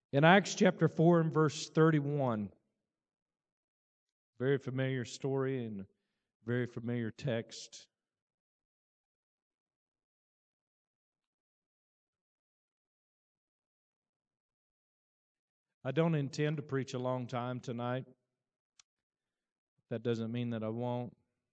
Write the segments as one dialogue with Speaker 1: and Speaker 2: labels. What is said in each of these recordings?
Speaker 1: In Acts chapter 4 and verse 31, very familiar story and very familiar text. I don't intend to preach a long time tonight. That doesn't mean that I won't.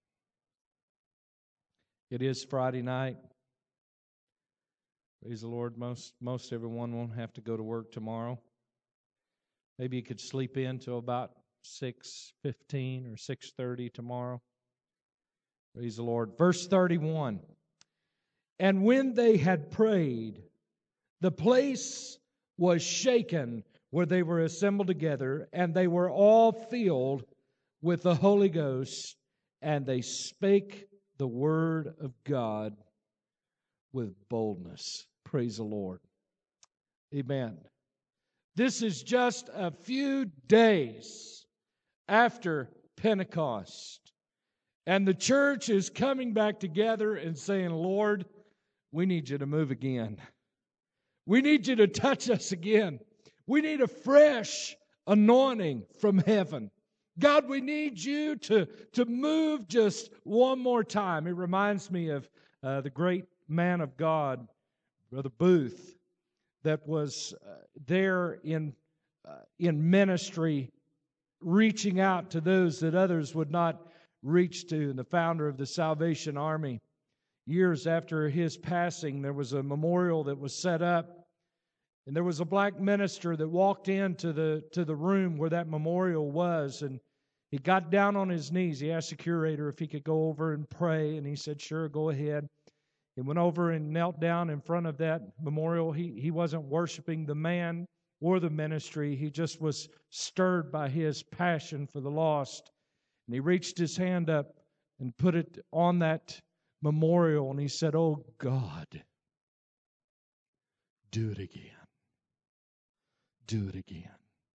Speaker 1: It is Friday night. Praise the Lord. Most everyone won't have to go to work tomorrow. Maybe you could sleep in till about 6:15 or 6:30 tomorrow. Praise the Lord. Verse 31. And when they had prayed, the place was shaken where they were assembled together, and they were all filled with the Holy Ghost, and they spake the word of God with boldness. Praise the Lord. Amen. This is just a few days after Pentecost, and the church is coming back together and saying, Lord, we need you to move again. We need you to touch us again. We need a fresh anointing from heaven. God, we need you to move just one more time. It reminds me of the great man of God, Brother Booth, that was there in ministry, reaching out to those that others would not reach to, and the founder of the Salvation Army. Years after his passing, there was a memorial that was set up, and there was a black minister that walked into the room where that memorial was, and he got down on his knees. He asked the curator if he could go over and pray, and he said, sure, go ahead. He went over and knelt down in front of that memorial. He wasn't worshiping the man or the ministry. He just was stirred by his passion for the lost. And he reached his hand up and put it on that memorial, and he said, oh God, do it again. Do it again.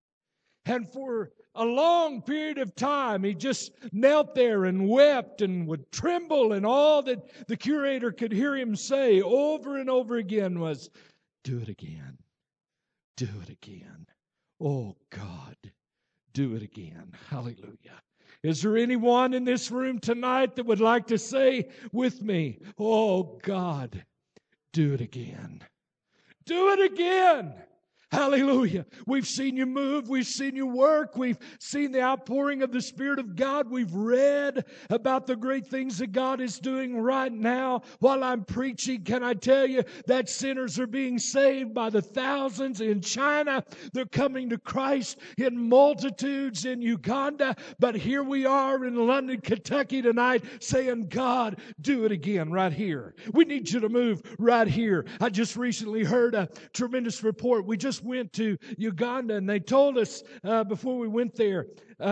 Speaker 1: And for a long period of time, he just knelt there and wept and would tremble, and all that the curator could hear him say over and over again was, do it again. Do it again. Oh God, do it again. Hallelujah. Is there anyone in this room tonight that would like to say with me, oh God, do it again. Do it again. Hallelujah. We've seen you move. We've seen you work. We've seen the outpouring of the Spirit of God. We've read about the great things that God is doing right now. While I'm preaching, can I tell you that sinners are being saved by the thousands in China? They're coming to Christ in multitudes in Uganda. But here we are in London, Kentucky tonight saying, God, do it again right here. We need you to move right here. I just recently heard a tremendous report. We just went to Uganda, and they told us before we went there,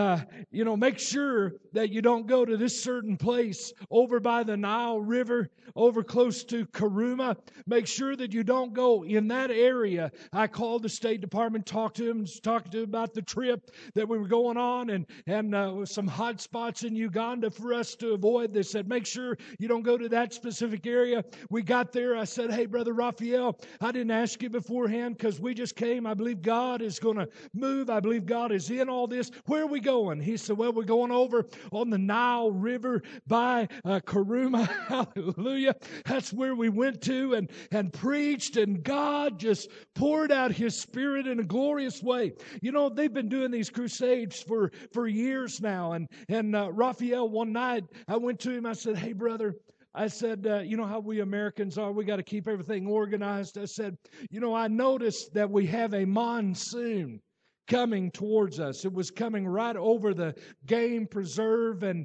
Speaker 1: make sure that you don't go to this certain place over by the Nile River, over close to Karuma. Make sure that you don't go in that area. I called the State Department, talked to them about the trip that we were going on, and some hot spots in Uganda for us to avoid. They said, make sure you don't go to that specific area. We got there. I said, hey, Brother Raphael, I didn't ask you beforehand because we just came. I believe God is going to move. I believe God is in all this. Where are we going? He said, well, we're going over on the Nile River by Karuma. Hallelujah. That's where we went to and preached, and God just poured out His Spirit in a glorious way. You know, they've been doing these crusades for years now, and Raphael, one night, I went to him, I said, hey, brother, I said, you know how we Americans are, we got to keep everything organized. I said, I noticed that we have a monsoon coming towards us. It was coming right over the game preserve, and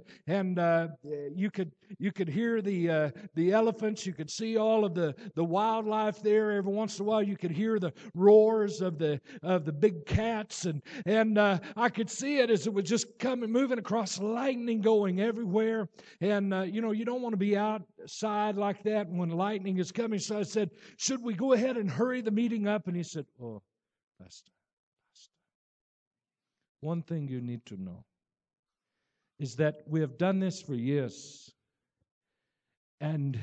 Speaker 1: you could hear the elephants. You could see all of the wildlife there. Every once in a while, you could hear the roars of the big cats, and I could see it as it was just coming, moving across, lightning going everywhere. And you don't want to be outside like that when lightning is coming. So I said, should we go ahead and hurry the meeting up? And he said, oh, Pastor, one thing you need to know is that we have done this for years, and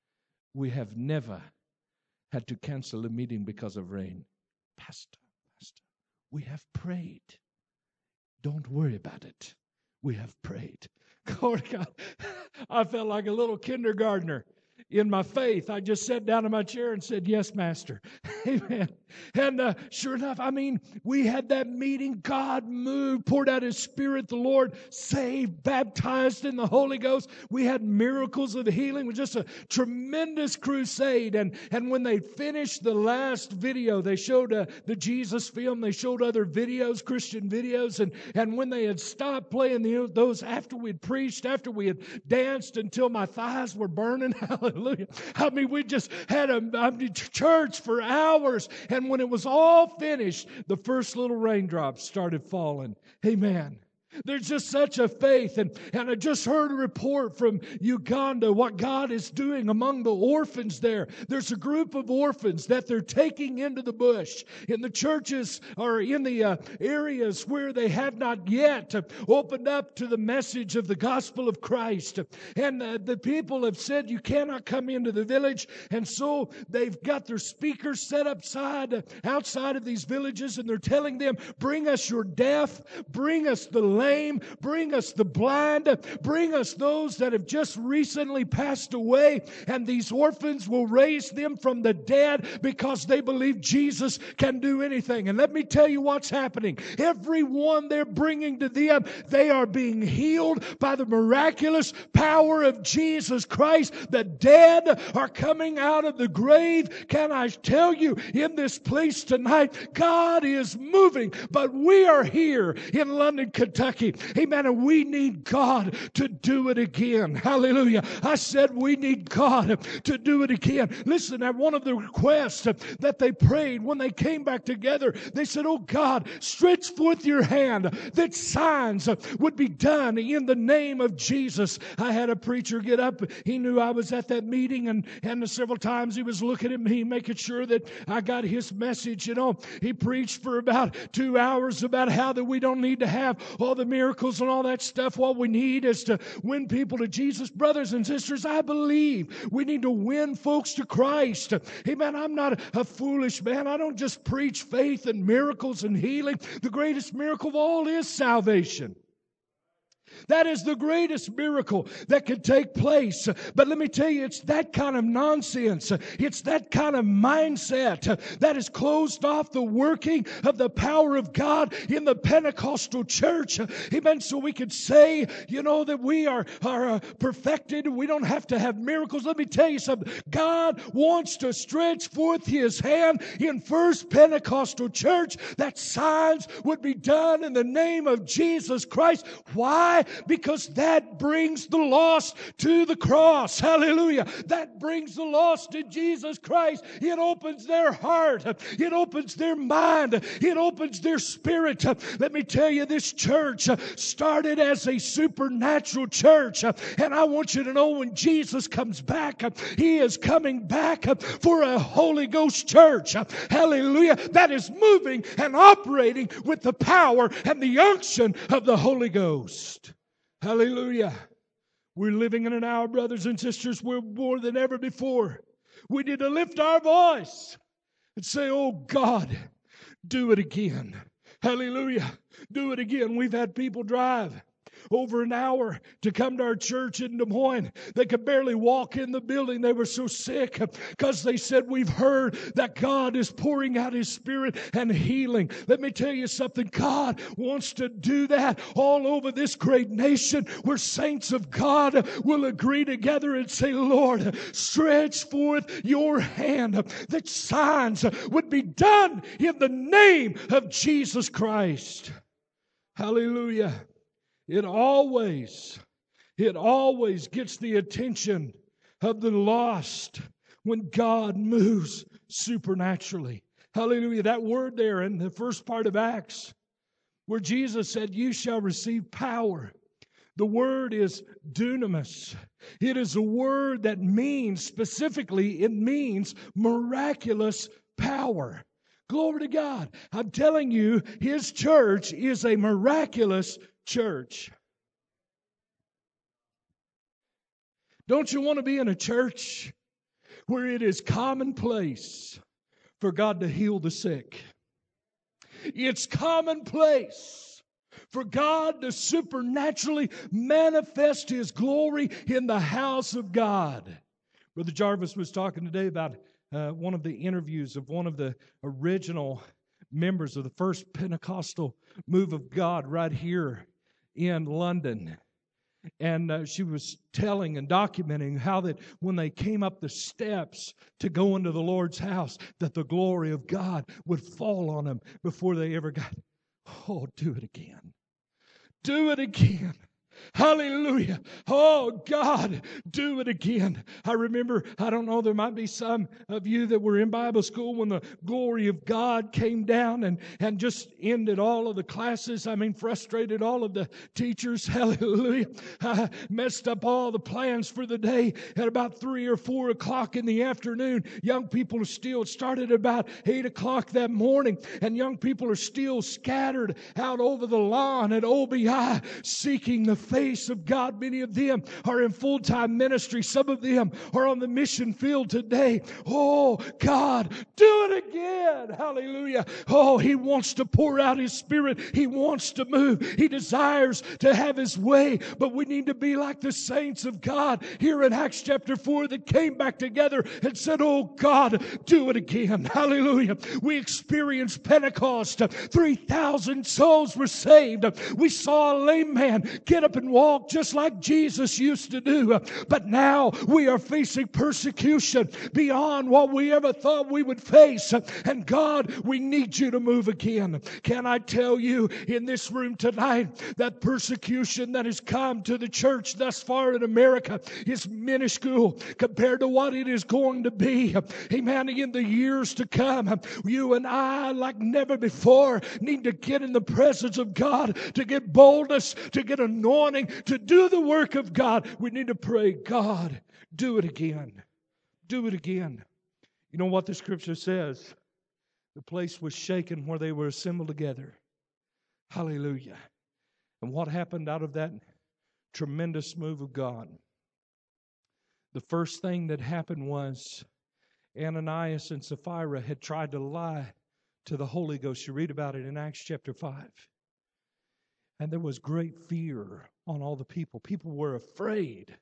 Speaker 1: we have never had to cancel a meeting because of rain. Pastor, We have prayed. Don't worry about it. We have prayed. Glory to God. I felt like a little kindergartner in my faith. I just sat down in my chair and said, yes, Master. Amen. And sure enough, we had that meeting. God moved, poured out His Spirit. The Lord saved, baptized in the Holy Ghost. We had miracles of healing. It was just a tremendous crusade. And when they finished the last video, they showed the Jesus film. They showed other videos, Christian videos. And when they had stopped playing those after we had preached, after we had danced until my thighs were burning, hallelujah. We just had a church for hours. And when it was all finished, the first little raindrops started falling. Amen. There's just such a faith. And I just heard a report from Uganda, what God is doing among the orphans there. There's a group of orphans that they're taking into the bush in the churches or in the areas where they have not yet opened up to the message of the gospel of Christ. And the people have said, you cannot come into the village. And so they've got their speakers set outside of these villages, and they're telling them, bring us your deaf, bring us the lame, bring us the blind, bring us those that have just recently passed away, and these orphans will raise them from the dead because they believe Jesus can do anything. And let me tell you what's happening. Everyone they're bringing to them, they are being healed by the miraculous power of Jesus Christ. The dead are coming out of the grave. Can I tell you, in this place tonight, God is moving, but we are here in London, Kentucky. Amen. And we need God to do it again. Hallelujah. I said we need God to do it again. Listen, at one of the requests that they prayed when they came back together, they said, oh God, stretch forth your hand that signs would be done in the name of Jesus. I had a preacher get up. He knew I was at that meeting, and several times he was looking at me, making sure that I got his message. He preached for about 2 hours about how that we don't need to have all the miracles and all that stuff. What we need is to win people to Jesus. Brothers and sisters, I believe we need to win folks to Christ. Amen. I'm not a foolish man. I don't just preach faith and miracles and healing. The greatest miracle of all is salvation. That is the greatest miracle that could take place. But let me tell you, it's that kind of nonsense. It's that kind of mindset that has closed off the working of the power of God in the Pentecostal church. Amen. So we could say, that we are perfected. We don't have to have miracles. Let me tell you something. God wants to stretch forth His hand in First Pentecostal Church that signs would be done in the name of Jesus Christ. Why? Because that brings the lost to the cross. Hallelujah. That brings the lost to Jesus Christ. It opens their heart. It opens their mind. It opens their spirit. Let me tell you, this church started as a supernatural church. And I want you to know, when Jesus comes back, He is coming back for a Holy Ghost church. Hallelujah. That is moving and operating with the power and the unction of the Holy Ghost. Hallelujah. We're living in an hour, brothers and sisters, where more than ever before, we need to lift our voice and say, oh God, do it again. Hallelujah. Do it again. We've had people drive over an hour to come to our church in Des Moines. They could barely walk in the building. They were so sick because they said, we've heard that God is pouring out His Spirit and healing. Let me tell you something. God wants to do that all over this great nation, where saints of God will agree together and say, Lord, stretch forth your hand that signs would be done in the name of Jesus Christ. Hallelujah. It always gets the attention of the lost when God moves supernaturally. Hallelujah. That word there in the first part of Acts, where Jesus said, you shall receive power. The word is dunamis. It is a word that means, specifically, it means miraculous power. Glory to God. I'm telling you, His church is a miraculous church. Don't you want to be in a church where it is commonplace for God to heal the sick? It's commonplace for God to supernaturally manifest His glory in the house of God. Brother Jarvis was talking today about one of the interviews of one of the original members of the first Pentecostal move of God right here in London. And she was telling and documenting how that when they came up the steps to go into the Lord's house, that the glory of God would fall on them before they ever got, oh, do it again. Do it again. Hallelujah. Oh, God, do it again. I remember, I don't know, there might be some of you that were in Bible school when the glory of God came down and just ended all of the classes. I mean, frustrated all of the teachers. Hallelujah. Messed up all the plans for the day at about 3 or 4 o'clock in the afternoon. Young people are still, started about 8 o'clock that morning, and young people are still scattered out over the lawn at OBI seeking the face of God. Many of them are in full-time ministry. Some of them are on the mission field today. Oh, God, do it again. Hallelujah. Oh, He wants to pour out His Spirit. He wants to move. He desires to have His way. But we need to be like the saints of God here in Acts chapter 4 that came back together and said, oh, God, do it again. Hallelujah. We experienced Pentecost. 3,000 souls were saved. We saw a lame man get up and walk just like Jesus used to do. But now we are facing persecution beyond what we ever thought we would face. And God, we need you to move again. Can I tell you in this room tonight that persecution that has come to the church thus far in America is minuscule compared to what it is going to be. Amen. In the years to come, you and I, like never before, need to get in the presence of God, to get boldness, to get anointing, to do the work of God. We need to pray, God, do it again. Do it again. You know what the scripture says? The place was shaken where they were assembled together. Hallelujah. And what happened out of that tremendous move of God? The first thing that happened was Ananias and Sapphira had tried to lie to the Holy Ghost. You read about it in Acts chapter 5. And there was great fear on all the people. People were afraid,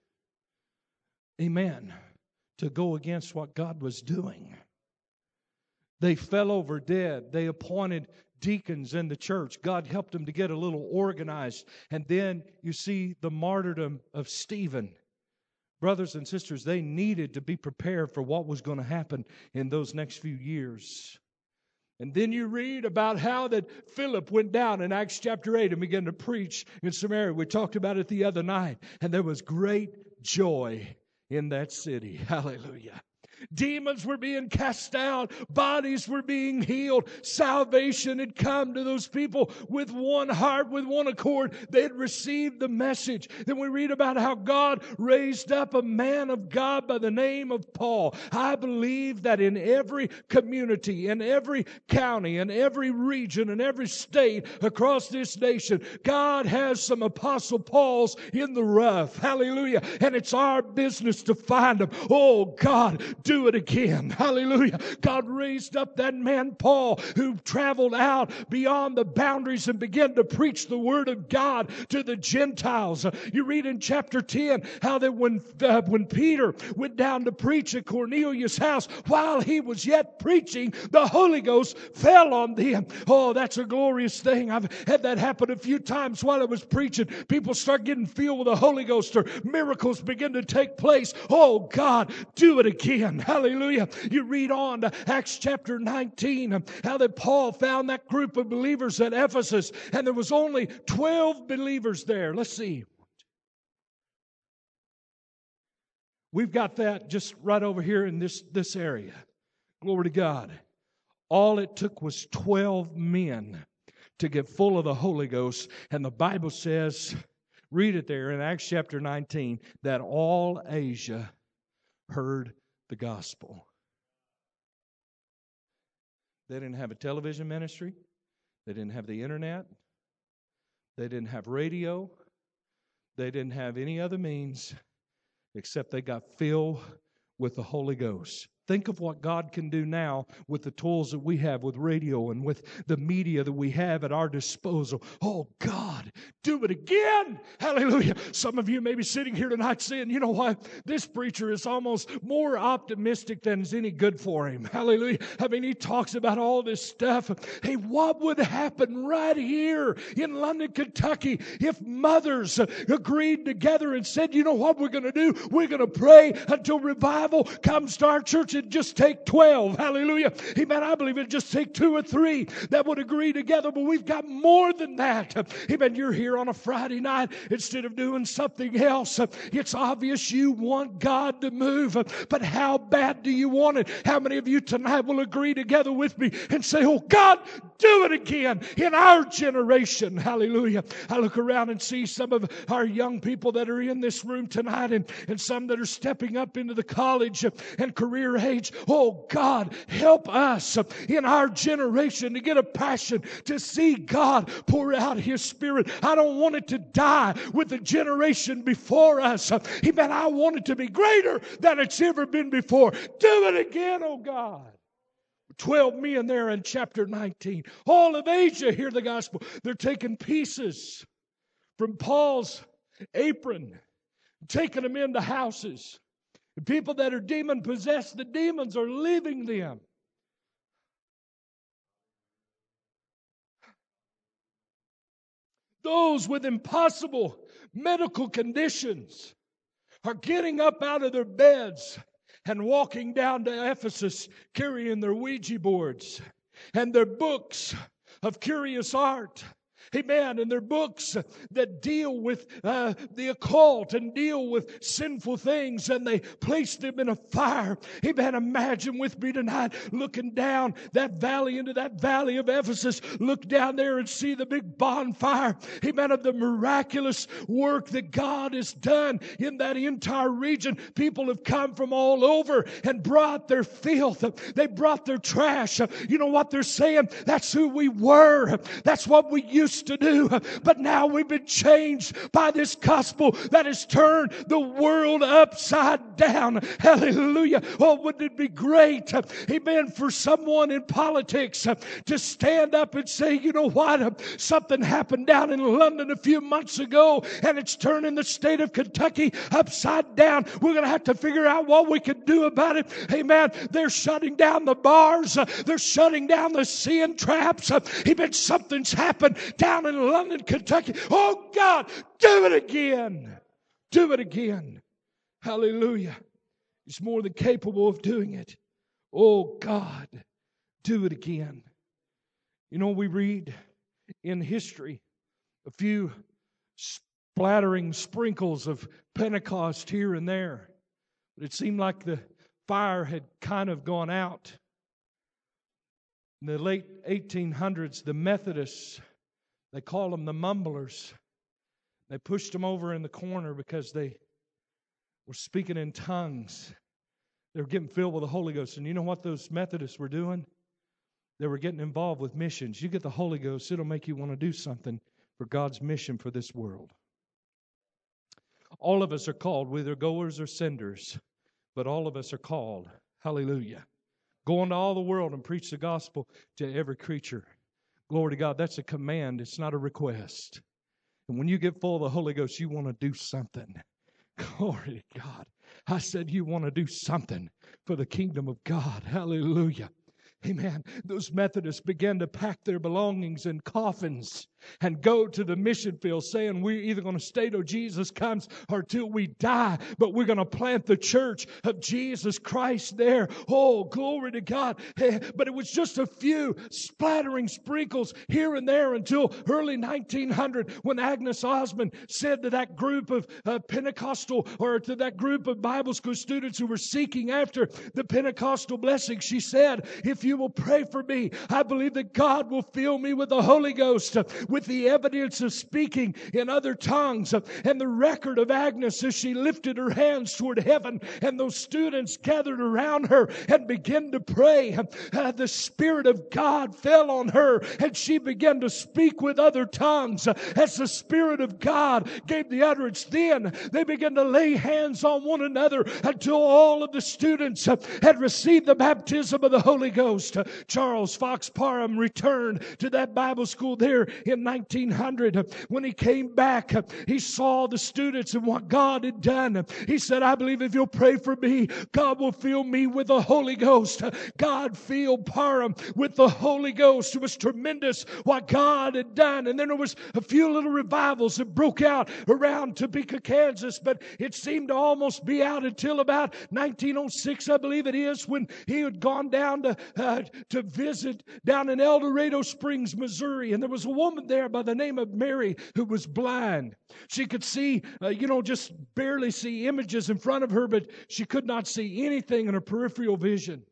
Speaker 1: amen, to go against what God was doing. They fell over dead. They appointed deacons in the church. God helped them to get a little organized. And then you see the martyrdom of Stephen. Brothers and sisters, they needed to be prepared for what was going to happen in those next few years. And then you read about how that Philip went down in Acts chapter 8 and began to preach in Samaria. We talked about it the other night. And there was great joy in that city. Hallelujah. Demons were being cast out. Bodies were being healed. Salvation had come to those people with one heart, with one accord. They had received the message. Then we read about how God raised up a man of God by the name of Paul. I believe that in every community, in every county, in every region, in every state across this nation, God has some Apostle Pauls in the rough. Hallelujah. And it's our business to find them. Oh, God, do it again. Hallelujah. God raised up that man Paul who traveled out beyond the boundaries and began to preach the word of God to the Gentiles. You read in chapter 10 how that when Peter went down to preach at Cornelius' house, while he was yet preaching, the Holy Ghost fell on them. Oh, that's a glorious thing. I've had that happen a few times while I was preaching. People start getting filled with the Holy Ghost, or miracles begin to take place. Oh, God, do it again. Hallelujah. You read on to Acts chapter 19, how that Paul found that group of believers at Ephesus, and there was only 12 believers there. Let's see. We've got that just right over here in this area. Glory to God. All it took was 12 men to get full of the Holy Ghost, and the Bible says, read it there in Acts chapter 19, that all Asia heard the gospel. They didn't have a television ministry. They didn't have the internet. They didn't have radio. They didn't have any other means except they got filled with the Holy Ghost. Think of what God can do now with the tools that we have, with radio and with the media that we have at our disposal. Oh, God, do it again. Hallelujah. Some of you may be sitting here tonight saying, you know what? This preacher is almost more optimistic than is any good for him. Hallelujah. I mean, he talks about all this stuff. Hey, what would happen right here in London, Kentucky, if mothers agreed together and said, you know what we're going to do? We're going to pray until revival comes to our church. It'd just take 12. Hallelujah. Amen. I believe it'd just take 2 or 3 that would agree together, but we've got more than that. Amen. You're here on a Friday night instead of doing something else. It's obvious you want God to move, but how bad do you want it? How many of you tonight will agree together with me and say, oh God, do it again in our generation? Hallelujah. I look around and see some of our young people that are in this room tonight and some that are stepping up into the college and career age. Oh God, help us in our generation to get a passion to see God pour out His Spirit. I don't want it to die with the generation before us. Amen. I want it to be greater than it's ever been before. Do it again, oh God. 12 men there in chapter 19. All of Asia hear the gospel. They're taking pieces from Paul's apron, taking them into houses. The people that are demon-possessed, the demons are leaving them. Those with impossible medical conditions are getting up out of their beds and walking down to Ephesus carrying their Ouija boards and their books of curious art. Amen. And their books that deal with the occult and deal with sinful things, and they place them in a fire. Amen. Imagine with me tonight looking down that valley into that valley of Ephesus. Look down there and see the big bonfire. Amen. Of the miraculous work that God has done in that entire region. People have come from all over and brought their filth. They brought their trash. You know what they're saying? That's who we were. That's what we used to do, but now we've been changed by this gospel that has turned the world upside down. Hallelujah. Oh, wouldn't it be great, amen, for someone in politics to stand up and say, you know what, something happened down in London a few months ago and it's turning the state of Kentucky upside down. We're going to have to figure out what we can do about it. Amen. They're shutting down the bars. They're shutting down the sin traps. Amen. Something's happened down in London, Kentucky. Oh God, do it again. Do it again. Hallelujah. He's more than capable of doing it. Oh God, do it again. You know, we read in history a few splattering sprinkles of Pentecost here and there. But it seemed like the fire had kind of gone out. In the late 1800s, the Methodists, they called them the mumblers. They pushed them over in the corner because they were speaking in tongues. They were getting filled with the Holy Ghost. And you know what those Methodists were doing? They were getting involved with missions. You get the Holy Ghost, it'll make you want to do something for God's mission for this world. All of us are called, whether goers or senders, but all of us are called. Hallelujah. Go into all the world and preach the gospel to every creature. Glory to God. That's a command. It's not a request. And when you get full of the Holy Ghost, you want to do something. Glory to God. I said you want to do something for the kingdom of God. Hallelujah. Amen. Those Methodists began to pack their belongings in coffins and go to the mission field saying, we're either going to stay till Jesus comes or till we die, but we're going to plant the church of Jesus Christ there. Oh, glory to God. But it was just a few splattering sprinkles here and there until early 1900 when Agnes Osmond said to that group of Pentecostal, or to that group of Bible school students who were seeking after the Pentecostal blessing, she said, if you will pray for me, I believe that God will fill me with the Holy Ghost with the evidence of speaking in other tongues. And the record of Agnes as she lifted her hands toward heaven, and those students gathered around her and began to pray. The Spirit of God fell on her, and she began to speak with other tongues as the Spirit of God gave the utterance. Then they began to lay hands on one another until all of the students had received the baptism of the Holy Ghost. Charles Fox Parham returned to that Bible school there in 1900. When he came back, he saw the students and what God had done. He said, I believe if you'll pray for me, God will fill me with the Holy Ghost. God filled Parham with the Holy Ghost. It was tremendous what God had done. And then there was a few little revivals that broke out around Topeka, Kansas, but it seemed to almost be out until about 1906, I believe it is, when he had gone down to visit down in El Dorado Springs, Missouri. And there was a woman there by the name of Mary who was blind. She could see, just barely see images in front of her, but she could not see anything in her peripheral vision.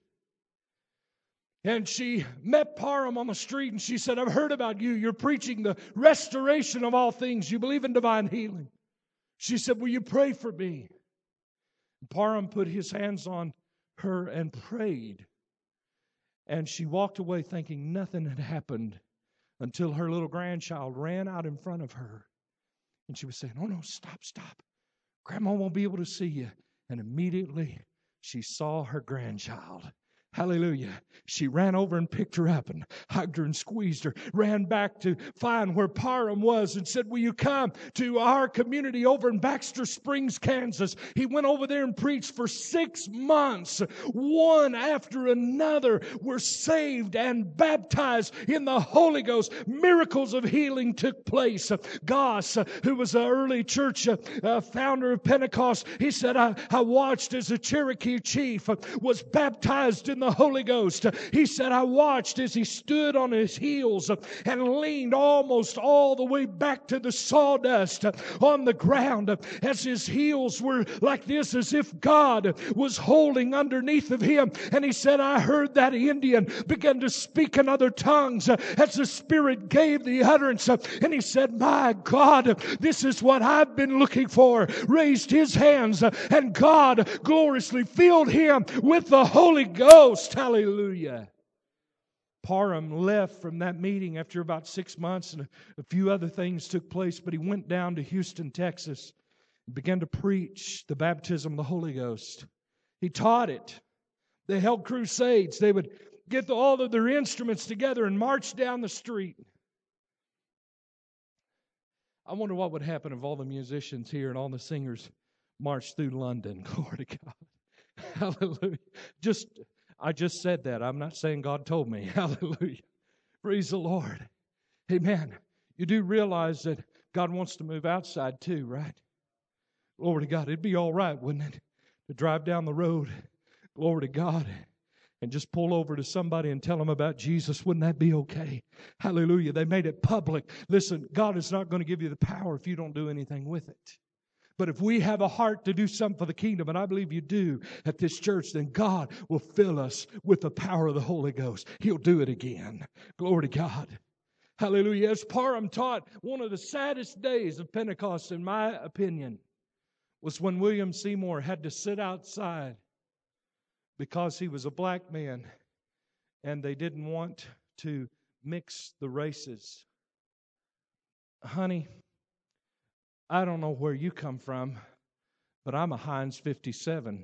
Speaker 1: And she met Parham on the street, and she said, I've heard about you. You're preaching the restoration of all things. You believe in divine healing. She said, will you pray for me? Parham put his hands on her and prayed. And she walked away thinking nothing had happened until her little grandchild ran out in front of her. And she was saying, oh no, stop. Grandma won't be able to see you. And immediately she saw her grandchild. Hallelujah. She ran over and picked her up and hugged her and squeezed her. Ran back to find where Parham was and said, will you come to our community over in Baxter Springs, Kansas? He went over there and preached for 6 months. One after another were saved and baptized in the Holy Ghost. Miracles of healing took place. Goss, who was an early church founder of Pentecost, he said, I watched as a Cherokee chief was baptized in the Holy Ghost. He said, I watched as he stood on his heels and leaned almost all the way back to the sawdust on the ground as his heels were like this, as if God was holding underneath of him. And he said, I heard that Indian begin to speak in other tongues as the Spirit gave the utterance. And he said, my God, this is what I've been looking for. Raised his hands, and God gloriously filled him with the Holy Ghost. Hallelujah. Parham left from that meeting after about 6 months, and a few other things took place, but he went down to Houston, Texas, and began to preach the baptism of the Holy Ghost. He taught it. They held crusades. They would get all of their instruments together and march down the street. I wonder what would happen if all the musicians here and all the singers marched through London. Glory to God. Hallelujah. I just said that. I'm not saying God told me. Hallelujah. Praise the Lord. Amen. You do realize that God wants to move outside too, right? Glory to God. It'd be all right, wouldn't it? To drive down the road, glory to God, and just pull over to somebody and tell them about Jesus. Wouldn't that be okay? Hallelujah. They made it public. Listen, God is not going to give you the power if you don't do anything with it. But if we have a heart to do something for the kingdom, and I believe you do at this church, then God will fill us with the power of the Holy Ghost. He'll do it again. Glory to God. Hallelujah. As Parham taught, one of the saddest days of Pentecost, in my opinion, was when William Seymour had to sit outside because he was a black man and they didn't want to mix the races. Honey, I don't know where you come from, but I'm a Heinz 57.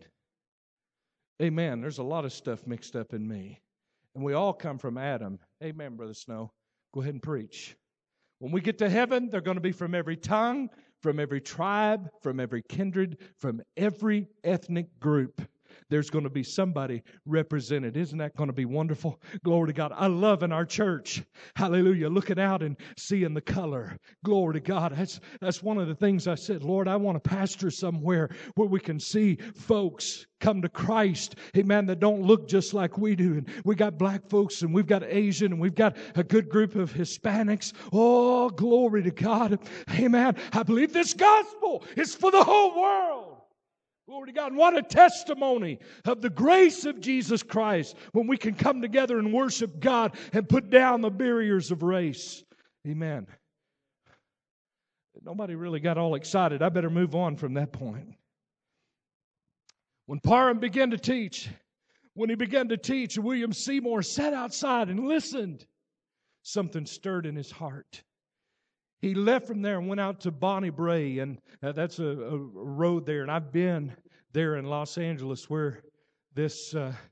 Speaker 1: Amen. There's a lot of stuff mixed up in me. And we all come from Adam. Amen, Brother Snow. Go ahead and preach. When we get to heaven, they're going to be from every tongue, from every tribe, from every kindred, from every ethnic group. There's going to be somebody represented. Isn't that going to be wonderful? Glory to God. I love in our church, hallelujah, looking out and seeing the color. Glory to God. That's one of the things I said, Lord, I want to pastor somewhere where we can see folks come to Christ, amen, that don't look just like we do. And we got black folks, and we've got Asian, and we've got a good group of Hispanics. Oh, glory to God. Amen. I believe this gospel is for the whole world. Glory to God. And what a testimony of the grace of Jesus Christ when we can come together and worship God and put down the barriers of race. Amen. Nobody really got all excited. I better move on from that point. When Parham began to teach, William Seymour sat outside and listened. Something stirred in his heart. He left from there and went out to Bonnie Brae, and that's a road there. And I've been there in Los Angeles where this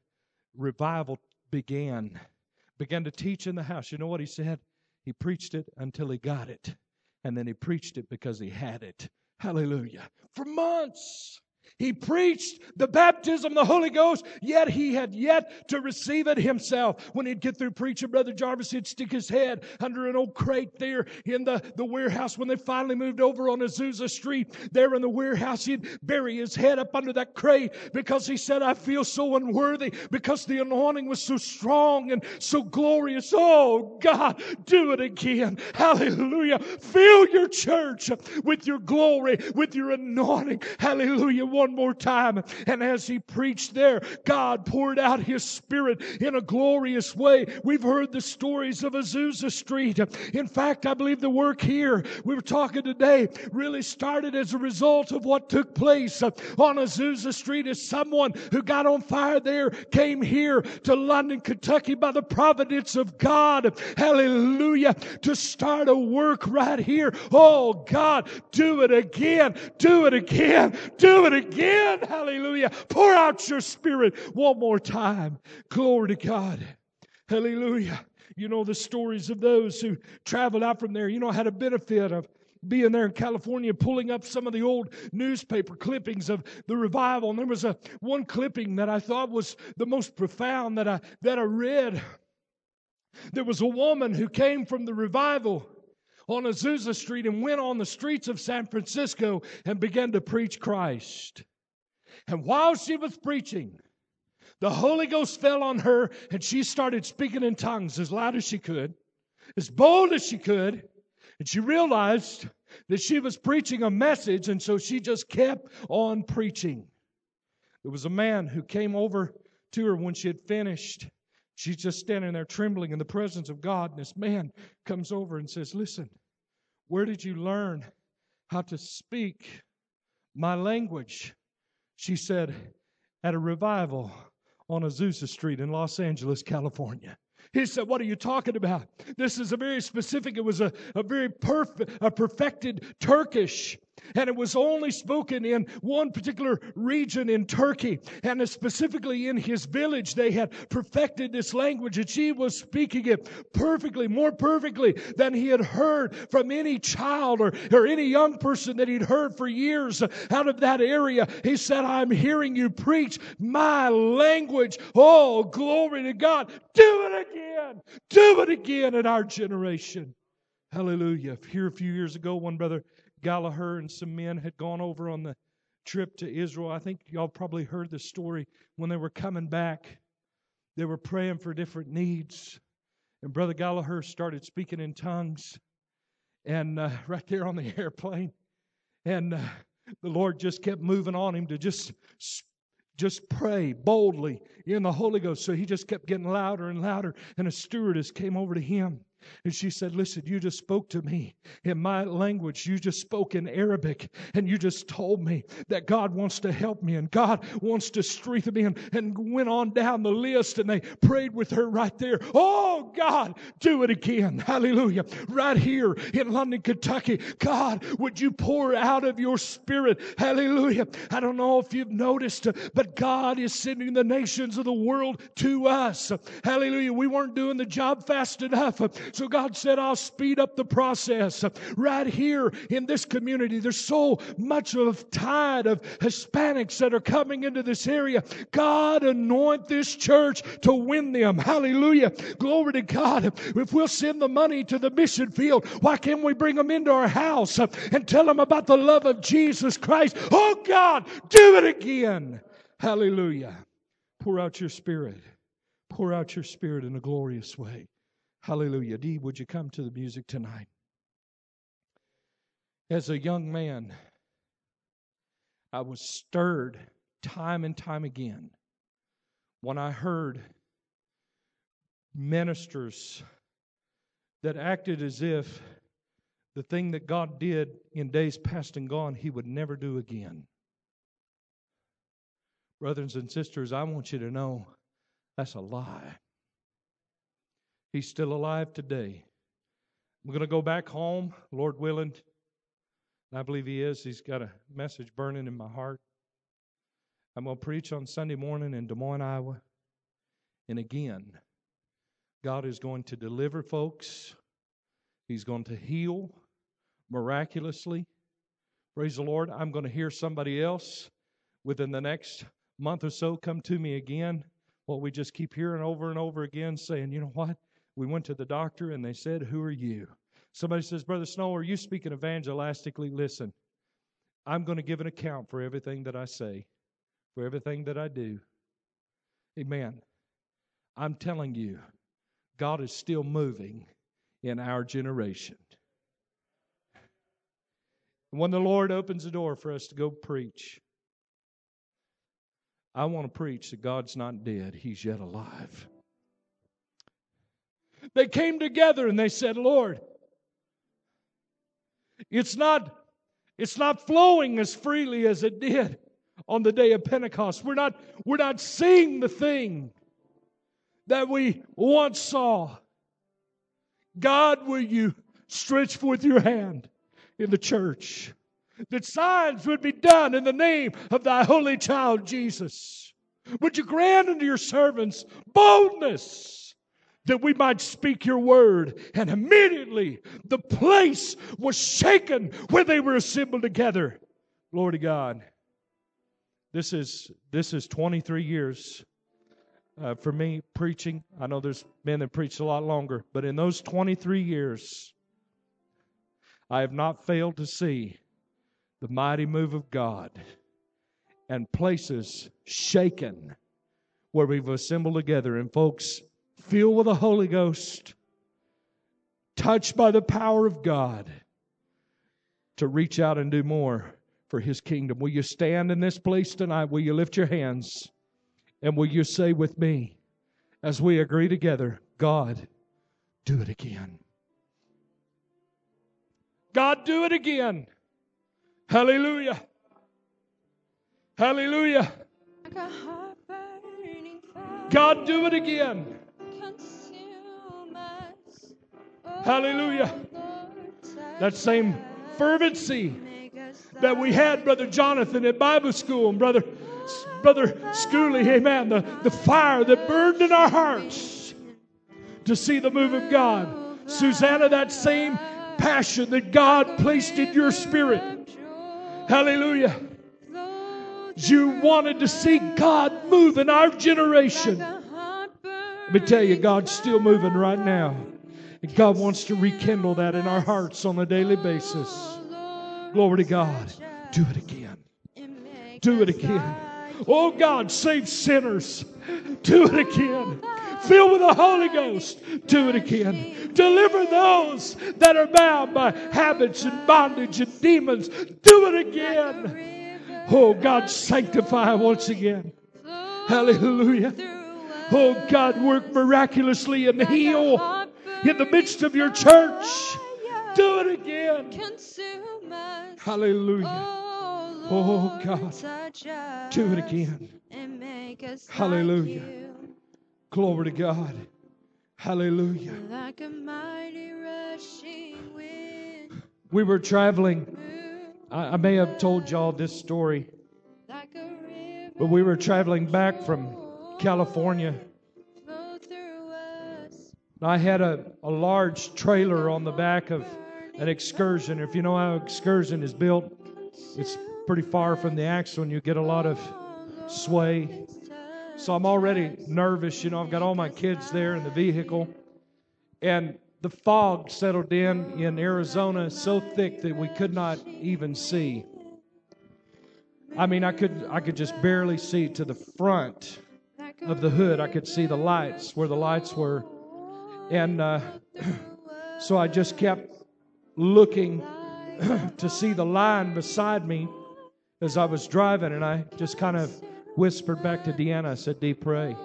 Speaker 1: revival began to teach in the house. You know what he said? He preached it until he got it. And then he preached it because he had it. Hallelujah. For months, he preached the baptism of the Holy Ghost, yet he had yet to receive it himself. When he'd get through preaching, Brother Jarvis would stick his head under an old crate there in the warehouse. When they finally moved over on Azusa Street, there in the warehouse, he'd bury his head up under that crate because he said, I feel so unworthy because the anointing was so strong and so glorious. Oh, God, do it again. Hallelujah. Fill your church with your glory, with your anointing. Hallelujah. One more time. And as he preached there, God poured out His Spirit in a glorious way. We've heard the stories of Azusa Street. In fact, I believe the work here we were talking today really started as a result of what took place on Azusa Street, as someone who got on fire there came here to London, Kentucky by the providence of God. Hallelujah. To start a work right here. Oh, God, do it again. Do it again. Do it again. Hallelujah. Pour out your Spirit one more time. Glory to God. Hallelujah. You know the stories of those who traveled out from there. You know, had a benefit of being there in California, pulling up some of the old newspaper clippings of the revival. And there was one clipping that I thought was the most profound that I read. There was a woman who came from the revival on Azusa Street and went on the streets of San Francisco and began to preach Christ. And while she was preaching, the Holy Ghost fell on her and she started speaking in tongues as loud as she could, as bold as she could. And she realized that she was preaching a message, and so she just kept on preaching. There was a man who came over to her when she had finished. She's just standing there trembling in the presence of God. And this man comes over and says, listen, where did you learn how to speak my language? She said, at a revival on Azusa Street in Los Angeles, California. He said, what are you talking about? This is a very specific, it was a very perfected Turkish. And it was only spoken in one particular region in Turkey. And specifically in his village, they had perfected this language. And she was speaking it perfectly, more perfectly than he had heard from any child or any young person that he'd heard for years out of that area. He said, I'm hearing you preach my language. Oh, glory to God. Do it again. Do it again in our generation. Hallelujah. Here a few years ago, one brother Gallagher and some men had gone over on the trip to Israel. I think y'all probably heard the story. When they were coming back, they were praying for different needs. And Brother Gallagher started speaking in tongues. And right there on the airplane. And the Lord just kept moving on him to just pray boldly in the Holy Ghost. So he just kept getting louder and louder. And a stewardess came over to him. And she said, listen, you just spoke to me in my language. You just spoke in Arabic. And you just told me that God wants to help me and God wants to strengthen me. And went on down the list and they prayed with her right there. Oh, God, do it again. Hallelujah. Right here in London, Kentucky. God, would you pour out of your Spirit? Hallelujah. I don't know if you've noticed, but God is sending the nations of the world to us. Hallelujah. We weren't doing the job fast enough. So God said, I'll speed up the process. Right here in this community, there's so much of tide of Hispanics that are coming into this area. God, anoint this church to win them. Hallelujah. Glory to God. If we'll send the money to the mission field, why can't we bring them into our house and tell them about the love of Jesus Christ? Oh God, do it again. Hallelujah. Pour out your Spirit. Pour out your Spirit in a glorious way. Hallelujah. Dee, would you come to the music tonight? As a young man, I was stirred time and time again when I heard ministers that acted as if the thing that God did in days past and gone, He would never do again. Brothers and sisters, I want you to know that's a lie. He's still alive today. I'm going to go back home, Lord willing. And I believe He is. He's got a message burning in my heart. I'm going to preach on Sunday morning in Des Moines, Iowa. And again, God is going to deliver folks. He's going to heal miraculously. Praise the Lord. I'm going to hear somebody else within the next month or so come to me again. Well, we just keep hearing over and over again saying, you know what? We went to the doctor and they said, who are you? Somebody says, Brother Snow, are you speaking evangelistically? Listen, I'm going to give an account for everything that I say, for everything that I do. Amen. I'm telling you, God is still moving in our generation. When the Lord opens the door for us to go preach, I want to preach that God's not dead. He's yet alive. They came together and they said, Lord, it's not flowing as freely as it did on the day of Pentecost. We're not seeing the thing that we once saw. God, will you stretch forth your hand in the church, that signs would be done in the name of thy holy child Jesus? Would you grant unto your servants boldness that we might speak your word? And immediately the place was shaken where they were assembled together. Glory to God. This is 23 years for me preaching. I know there's men that preach a lot longer, but in those 23 years, I have not failed to see the mighty move of God and places shaken where we've assembled together, and folks filled with the Holy Ghost, touched by the power of God to reach out and do more for His kingdom. Will you stand in this place tonight? Will you lift your hands? And will you say with me, as we agree together, God, do it again. God, do it again. Hallelujah. Hallelujah. God, do it again. Hallelujah. That same fervency that we had, Brother Jonathan, at Bible school, and Brother Schooley, amen, the fire that burned in our hearts to see the move of God. Susanna, that same passion that God placed in your spirit. Hallelujah. You wanted to see God move in our generation. Let me tell you, God's still moving right now. And God wants to rekindle that in our hearts on a daily basis. Glory to God. Do it again. Do it again. Oh God, save sinners. Do it again. Fill with the Holy Ghost. Do it again. Deliver those that are bound by habits and bondage and demons. Do it again. Oh God, sanctify once again. Hallelujah. Oh God, work miraculously and heal in the midst of your church. Do it again. Hallelujah. Oh God, do it again. Hallelujah. Glory to God. Hallelujah. We were traveling. I may have told y'all this story, but we were traveling back from California. I had a large trailer on the back of an Excursion. If you know how Excursion is built, it's pretty far from the axle and you get a lot of sway. So I'm already nervous. I've got all my kids there in the vehicle. And the fog settled in Arizona so thick that we could not even see. I mean, I could just barely see to the front of the hood. I could see the lights, where the lights were. And so I just kept looking to see the line beside me as I was driving. And I just kind of whispered back to Deanna. I said, Dee, pray.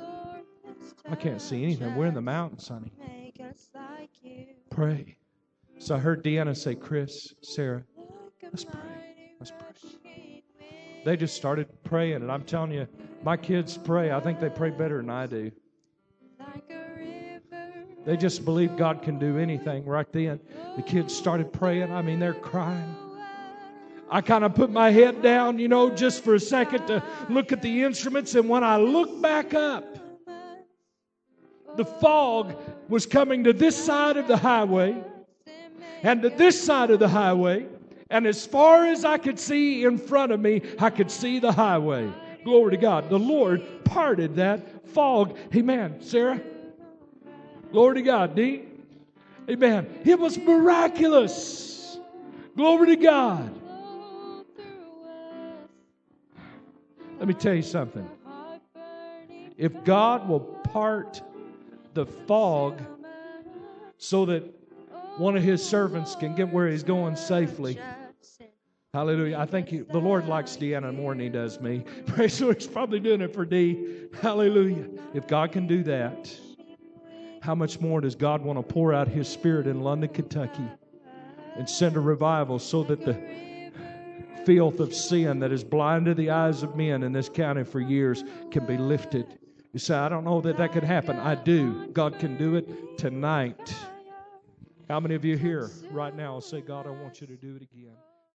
Speaker 1: I can't see anything. We're in the mountains, honey. Pray. So I heard Deanna say, Chris, Sarah, let's pray. Let's pray. They just started praying, and I'm telling you, my kids pray. I think they pray better than I do. They just believe God can do anything right then. The kids started praying. I mean, they're crying. I kind of put my head down, just for a second to look at the instruments. And when I look back up, the fog was coming to this side of the highway and to this side of the highway. And as far as I could see in front of me, I could see the highway. Glory to God. The Lord parted that fog. Amen. Sarah? Glory to God. Dee? Amen. It was miraculous. Glory to God. Let me tell you something. If God will part the fog so that one of His servants can get where he's going safely, hallelujah. I think the Lord likes Deanna more than He does me. Praise the Lord. He's probably doing it for Dee. Hallelujah. If God can do that, how much more does God want to pour out His Spirit in London, Kentucky, and send a revival so that the filth of sin that has blinded the eyes of men in this county for years can be lifted? You say, I don't know that could happen. I do. God can do it tonight. How many of you here right now will say, God, I want you to do it again?